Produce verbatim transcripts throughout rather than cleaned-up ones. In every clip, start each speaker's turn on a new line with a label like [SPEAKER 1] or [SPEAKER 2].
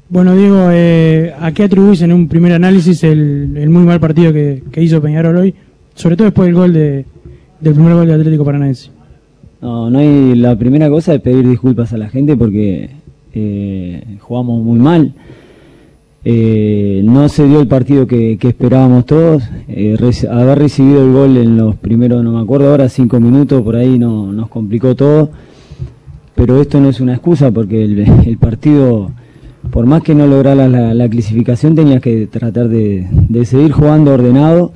[SPEAKER 1] Bueno, Diego, eh, ¿a qué atribuís en un primer análisis el, el muy mal partido que, que hizo Peñarol hoy? Sobre todo después del gol de, del primer gol de Atlético Paranaense.
[SPEAKER 2] No, no hay, la primera cosa es pedir disculpas a la gente porque eh, jugamos muy mal. Eh, no se dio el partido que, que esperábamos todos. Eh, reci- haber recibido el gol en los primeros, no me acuerdo ahora, cinco minutos, por ahí no, nos complicó todo. Pero esto no es una excusa porque el, el partido, por más que no lograra la, la clasificación, tenías que tratar de, de seguir jugando ordenado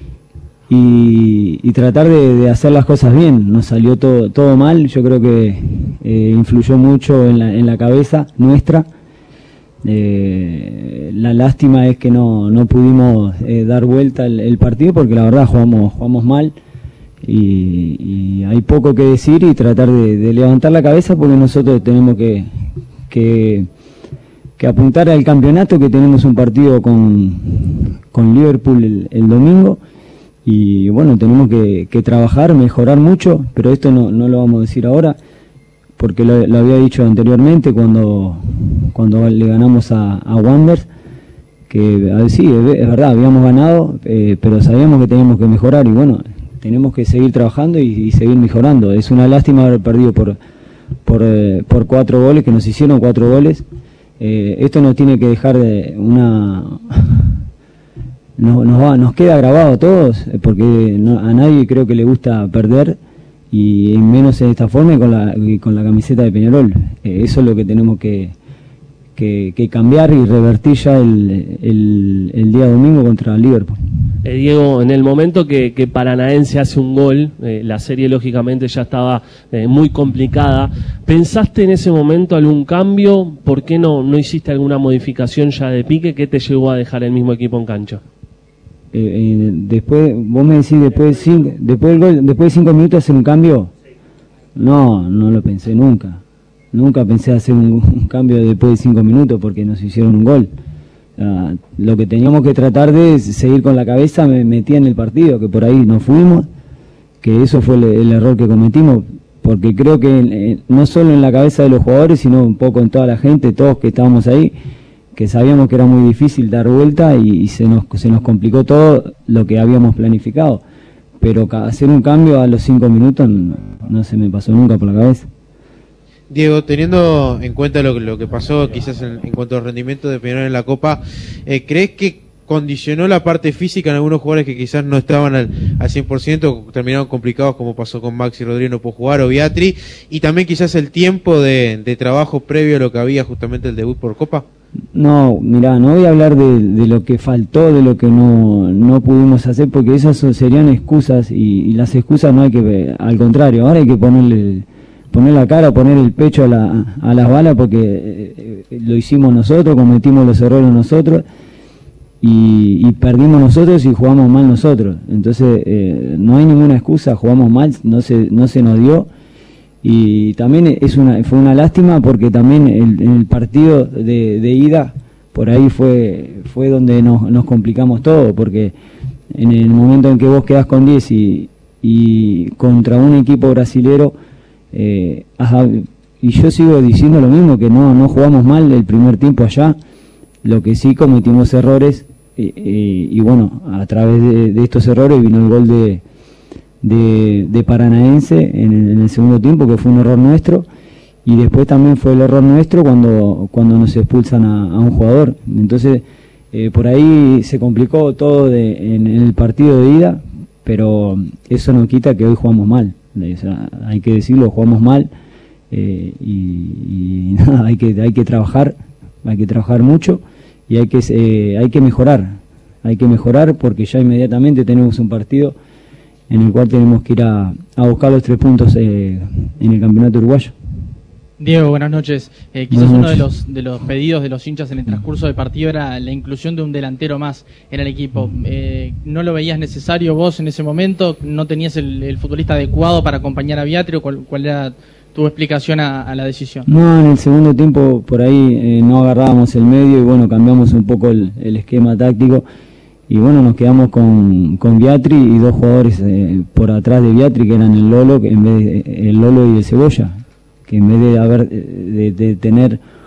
[SPEAKER 2] y, y tratar de, de hacer las cosas bien. Nos salió todo, todo mal, yo creo que eh, influyó mucho en la, en la cabeza nuestra. Eh, la lástima es que no, no pudimos eh, dar vuelta el, el partido porque la verdad jugamos, jugamos mal. Y, y hay poco que decir y tratar de, de levantar la cabeza porque nosotros tenemos que, que, que apuntar al campeonato, que tenemos un partido con, con Liverpool el, el domingo y bueno, tenemos que, que trabajar, mejorar mucho, pero esto no, no lo vamos a decir ahora porque lo, lo había dicho anteriormente cuando, cuando le ganamos a, a Wanderers, que a ver, sí, es, es verdad, habíamos ganado, eh, pero sabíamos que teníamos que mejorar y bueno, tenemos que seguir trabajando y, y seguir mejorando. Es una lástima haber perdido por por, eh, por cuatro goles, que nos hicieron cuatro goles. Eh, esto nos tiene que dejar de una... nos, nos, va, nos queda grabado a todos, porque no, a nadie creo que le gusta perder, y menos en esta forma y con la, y con la camiseta de Peñarol. Eh, eso es lo que tenemos que, que, que cambiar y revertir ya el, el, el día domingo contra Liverpool.
[SPEAKER 3] Eh, Diego, en el momento que, que Paranaense hace un gol, eh, la serie lógicamente ya estaba eh, muy complicada. ¿Pensaste en ese momento algún cambio? ¿Por qué no, no hiciste alguna modificación ya de pique? ¿Qué te llevó a dejar el mismo equipo en cancha?
[SPEAKER 2] Eh, eh, después, vos me decís, después de cinco, después del gol, después de cinco minutos hacer un cambio. No, no lo pensé nunca. Nunca pensé hacer un, un cambio después de cinco minutos porque nos hicieron un gol. Uh, lo que teníamos que tratar de seguir con la cabeza, me metía en el partido, que por ahí nos fuimos, que eso fue el, el error que cometimos, porque creo que eh, no solo en la cabeza de los jugadores, sino un poco en toda la gente, todos que estábamos ahí, que sabíamos que era muy difícil dar vuelta y, y se nos se nos complicó todo lo que habíamos planificado, pero hacer un cambio a los cinco minutos no, no se me pasó nunca por la cabeza.
[SPEAKER 4] Diego, teniendo en cuenta lo que, lo que pasó quizás en, en cuanto al rendimiento de Peñarol en la Copa, eh, ¿crees que condicionó la parte física en algunos jugadores que quizás no estaban al, al cien por ciento, terminaron complicados como pasó con Maxi Rodríguez, no pudo jugar, o Beatri, y también quizás el tiempo de, de trabajo previo a lo que había justamente el debut por Copa?
[SPEAKER 2] No, mirá, no voy a hablar de, de lo que faltó, de lo que no, no pudimos hacer, porque esas serían excusas y, y las excusas no hay que, al contrario, ahora hay que ponerle... poner la cara, poner el pecho a, la, a las balas porque eh, eh, lo hicimos nosotros, cometimos los errores nosotros y, y perdimos nosotros y jugamos mal nosotros. Entonces eh, no hay ninguna excusa, jugamos mal, no se, no se nos dio y también es una, fue una lástima porque también el, en el partido de, de ida por ahí fue, fue donde nos, nos complicamos todo, porque en el momento en que vos quedás con diez y, y contra un equipo brasilero, Eh, ajá, y yo sigo diciendo lo mismo, que no no jugamos mal el primer tiempo allá, lo que sí cometimos errores eh, eh, y bueno, a través de, de estos errores vino el gol de de, de Paranaense en el, en el segundo tiempo, que fue un error nuestro, y después también fue el error nuestro cuando cuando nos expulsan a, a un jugador. Entonces eh, por ahí se complicó todo de, en, en el partido de ida, pero eso no quita que hoy jugamos mal. O sea, hay que decirlo, jugamos mal eh, y, y nada, hay que hay que trabajar, hay que trabajar mucho y hay que eh, hay que mejorar, hay que mejorar porque ya inmediatamente tenemos un partido en el cual tenemos que ir a, a buscar los tres puntos eh, en el campeonato uruguayo.
[SPEAKER 5] Diego, buenas noches. Eh, quizás
[SPEAKER 2] buenas
[SPEAKER 5] uno
[SPEAKER 2] noches.
[SPEAKER 5] de los de los pedidos de los hinchas en el transcurso del partido era la inclusión de un delantero más en el equipo. Eh, ¿No lo veías necesario vos en ese momento? ¿No tenías el, el futbolista adecuado para acompañar a Beatri? ¿O cuál, cuál era tu explicación a, a la decisión?
[SPEAKER 2] No, en el segundo tiempo por ahí eh, no agarrábamos el medio y bueno, cambiamos un poco el, el esquema táctico y bueno, nos quedamos con, con Beatri y dos jugadores eh, por atrás de Beatri, que eran el Lolo, que en vez de, el Lolo y el Cebolla, que en vez de haber de, de tener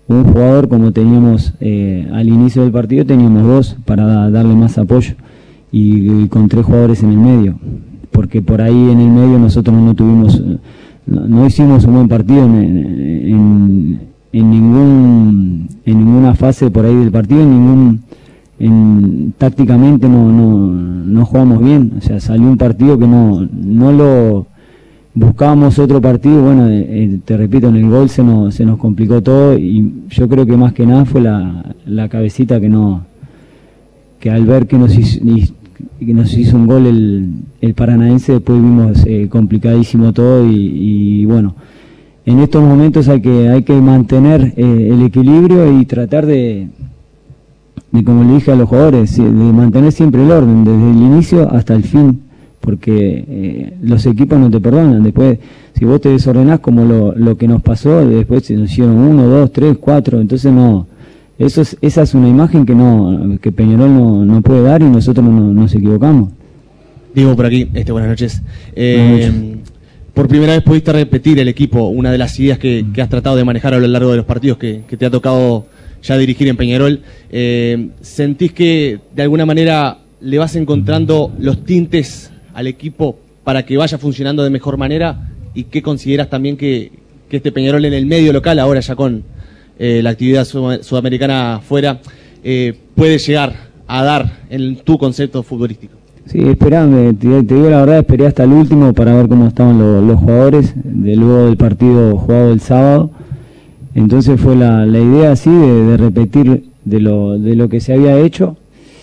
[SPEAKER 2] un jugador como teníamos eh, al inicio del partido, teníamos dos para da, darle más apoyo y, y con tres jugadores en el medio, porque por ahí en el medio nosotros no tuvimos, no, no hicimos un buen partido en, en, en ningún en ninguna fase por ahí del partido, en ningún en, tácticamente no, no, no jugamos bien, o sea, salió un partido que no, no lo buscábamos otro partido, bueno, eh, te repito, en el gol se nos, se nos complicó todo y yo creo que más que nada fue la, la cabecita que no, que al ver que nos hizo, que nos hizo un gol el, el Paranaense, después vimos eh, complicadísimo todo y, y bueno, en estos momentos hay que, hay que mantener eh, el equilibrio y tratar de, de, como le dije a los jugadores, de mantener siempre el orden, desde el inicio hasta el fin, porque eh, los equipos no te perdonan. Después, si vos te desordenás como lo, lo que nos pasó, después se nos hicieron uno, dos, tres, cuatro, entonces no, eso es, esa es una imagen que no, que Peñarol no, no puede dar y nosotros no, nos equivocamos.
[SPEAKER 6] Diego por aquí, este, buenas noches. Eh,
[SPEAKER 2] Buenas noches.
[SPEAKER 6] Por primera vez pudiste repetir el equipo, una de las ideas que, que has tratado de manejar a lo largo de los partidos que, que te ha tocado ya dirigir en Peñarol. Eh, ¿Sentís que de alguna manera le vas encontrando los tintes al equipo para que vaya funcionando de mejor manera? ¿Y qué consideras también que, que este Peñarol en el medio local, ahora ya con eh, la actividad sud sudamericana afuera, eh, puede llegar a dar en tu concepto futbolístico?
[SPEAKER 2] Sí, esperame, te, te digo la verdad, esperé hasta el último para ver cómo estaban lo, los jugadores, de luego del partido jugado el sábado. Entonces fue la, la idea así de, de repetir de lo, de lo que se había hecho,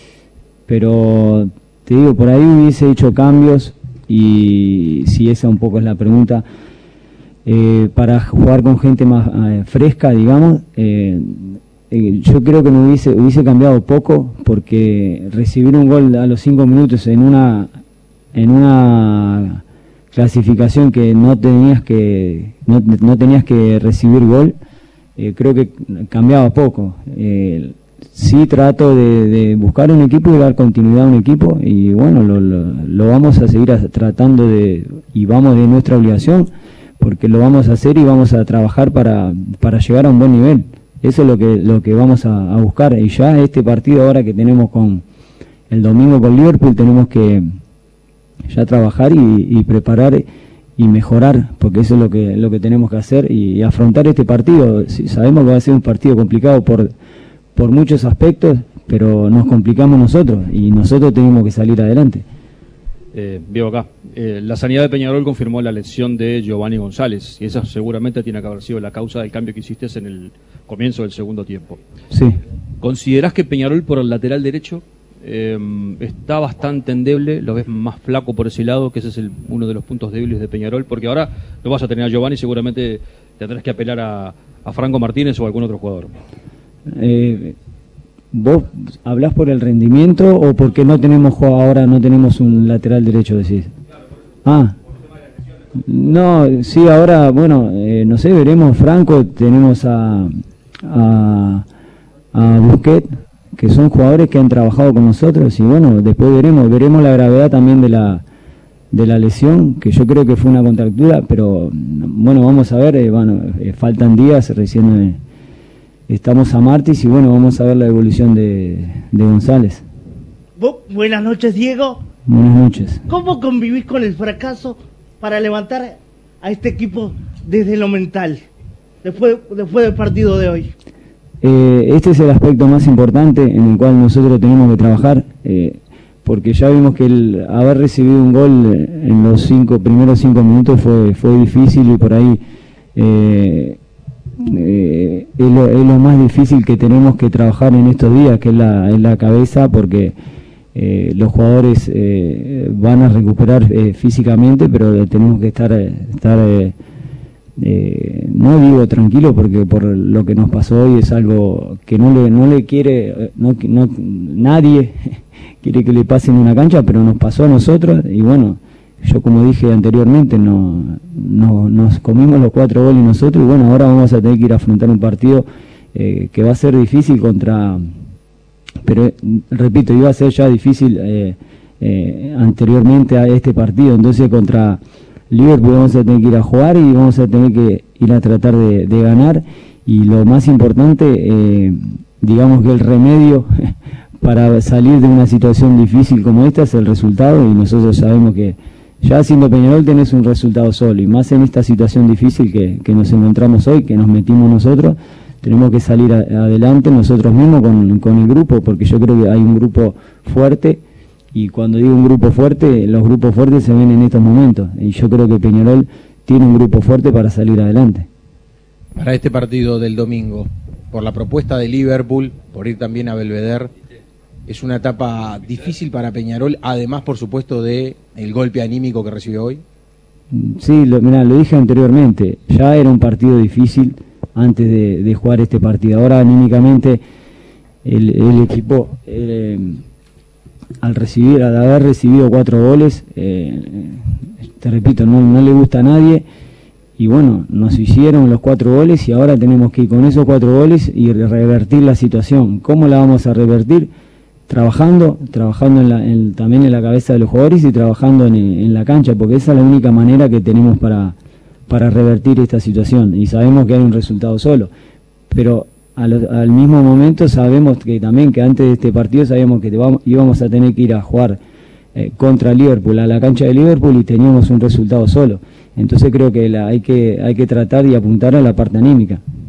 [SPEAKER 2] pero te digo, por ahí hubiese hecho cambios, y si esa un poco es la pregunta, eh, para jugar con gente más eh, fresca, digamos, eh, eh, yo creo que me hubiese, hubiese cambiado poco, porque recibir un gol a los cinco minutos en una en una clasificación que no tenías que no, no tenías que recibir gol, eh, creo que cambiaba poco. Eh, Sí trato de, de buscar un equipo y dar continuidad a un equipo, y bueno, lo, lo, lo vamos a seguir a, tratando de, y vamos de nuestra obligación, porque lo vamos a hacer y vamos a trabajar para, para llegar a un buen nivel. Eso es lo que, lo que vamos a, a buscar, y ya este partido ahora que tenemos con el domingo con Liverpool, tenemos que ya trabajar y, y preparar y mejorar, porque eso es lo que, lo que tenemos que hacer, y, y afrontar este partido. Sabemos que va a ser un partido complicado por por muchos aspectos, pero nos complicamos nosotros y nosotros tenemos que salir adelante.
[SPEAKER 7] Eh, Vivo acá. Eh, la sanidad de Peñarol confirmó la lesión de Giovanni González, y esa seguramente tiene que haber sido la causa del cambio que hiciste en el comienzo del segundo tiempo.
[SPEAKER 2] Sí.
[SPEAKER 7] ¿Considerás que Peñarol por el lateral derecho eh, está bastante endeble? ¿Lo ves más flaco por ese lado, que ese es el, uno de los puntos débiles de Peñarol? Porque ahora no vas a tener a Giovanni, seguramente tendrás que apelar a, a Franco Martínez o a algún otro jugador.
[SPEAKER 2] Eh, ¿Vos hablás por el rendimiento o porque no tenemos ahora no tenemos un lateral derecho, decís? Ah, no, sí, ahora, bueno, eh, no sé, veremos. Franco, tenemos a, a, a Busquets, que son jugadores que han trabajado con nosotros, y bueno, después veremos, veremos la gravedad también de la de la lesión, que yo creo que fue una contractura, pero bueno, vamos a ver, eh, bueno, eh, faltan días, recién eh, estamos a martes y bueno, vamos a ver la evolución de, de González.
[SPEAKER 8] Buenas noches, Diego.
[SPEAKER 2] Buenas noches.
[SPEAKER 8] ¿Cómo convivís con el fracaso para levantar a este equipo desde lo mental, después, después del partido de hoy?
[SPEAKER 2] Eh, este es el aspecto más importante en el cual nosotros tenemos que trabajar, eh, porque ya vimos que el haber recibido un gol en los cinco primeros cinco minutos fue, fue difícil, y por ahí... Eh, Eh, es, lo, es lo más difícil que tenemos que trabajar en estos días, que es la, es la cabeza, porque eh, los jugadores eh, van a recuperar eh, físicamente, pero tenemos que estar, estar eh, eh, no digo tranquilo, porque por lo que nos pasó hoy es algo que no le, no le quiere, no, no, nadie quiere que le pase en una cancha, pero nos pasó a nosotros, y bueno, yo como dije anteriormente, no, no, nos comimos los cuatro goles nosotros, y bueno, ahora vamos a tener que ir a afrontar un partido eh, que va a ser difícil contra, pero repito, iba a ser ya difícil eh, eh, anteriormente a este partido, entonces contra Liverpool vamos a tener que ir a jugar y vamos a tener que ir a tratar de, de ganar, y lo más importante, eh, digamos que el remedio para salir de una situación difícil como esta es el resultado, y nosotros sabemos que ya siendo Peñarol tenés un resultado solo, y más en esta situación difícil que, que nos encontramos hoy, que nos metimos nosotros, tenemos que salir a, adelante nosotros mismos con, con el grupo, porque yo creo que hay un grupo fuerte, y cuando digo un grupo fuerte, los grupos fuertes se ven en estos momentos, y yo creo que Peñarol tiene un grupo fuerte para salir adelante.
[SPEAKER 9] Para este partido del domingo, por la propuesta de Liverpool, por ir también a Belvedere, es una etapa difícil para Peñarol, además, por supuesto, de el golpe anímico que recibió hoy.
[SPEAKER 2] Sí, lo, mirá, lo dije anteriormente, ya era un partido difícil antes de, de jugar este partido. Ahora, anímicamente, el, el equipo, eh, al recibir, al haber recibido cuatro goles, eh, te repito, no, no le gusta a nadie, y bueno, nos hicieron los cuatro goles y ahora tenemos que ir con esos cuatro goles y revertir la situación. ¿Cómo la vamos a revertir? Trabajando, trabajando en la, en, también en la cabeza de los jugadores y trabajando en, en la cancha, porque esa es la única manera que tenemos para, para revertir esta situación, y sabemos que hay un resultado solo, pero al, al mismo momento sabemos que también que antes de este partido sabíamos que te vamos, íbamos a tener que ir a jugar eh, contra Liverpool, a la cancha de Liverpool, y teníamos un resultado solo. Entonces creo que la, hay que hay que tratar y apuntar a la parte anímica.